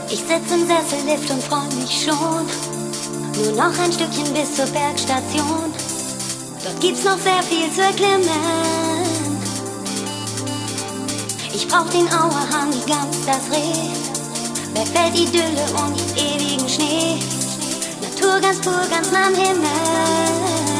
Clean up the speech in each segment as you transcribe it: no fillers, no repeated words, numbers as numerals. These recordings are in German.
Ich sitz im Sessellift und freu mich schon. Nur noch ein Stückchen bis zur Bergstation. Dort gibt's noch sehr viel zu erklimmen. Ich brauch den Auerhang, die Gams, das Reh. Wegfällt Idylle und ewigen Schnee. Natur ganz pur, ganz nah am Himmel.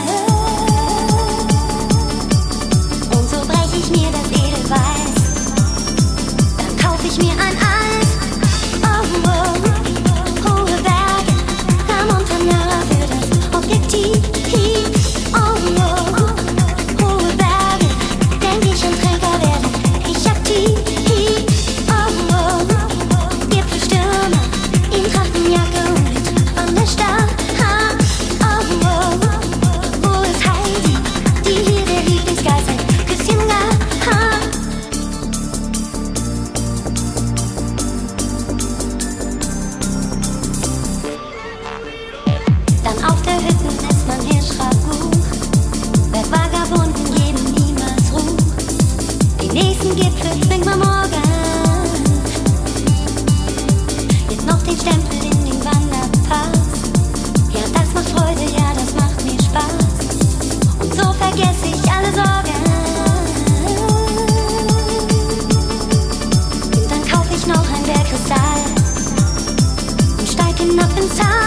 Und so brech ich mir das Edelweiß. Dann kauf ich mir ein Eis. Oh, oh, hohe Berge, der Montanera für das Objektiv. Oh, oh, hohe Berge, denk ich an Trinker werde ich aktiv. Oh, oh, Gipfelstürme in Trachtenjacke und Wanderstab. Oh, oh, wo ist Heidi, die hier der Lieblingsgeist ein Küsschen gab. Dann auf der Hütten ist man Hirschragout. Bei Vagabunden geben niemals Ruhe. Die nächsten Gipfel zwingt man morgen. Jetzt noch den Stempel in den Wanderpass. Ja, das macht Freude, ja, das macht mir Spaß. Und so vergesse ich alle Sorgen. Und dann kauf ich noch ein Bergkristall und steig hinab ins Tal.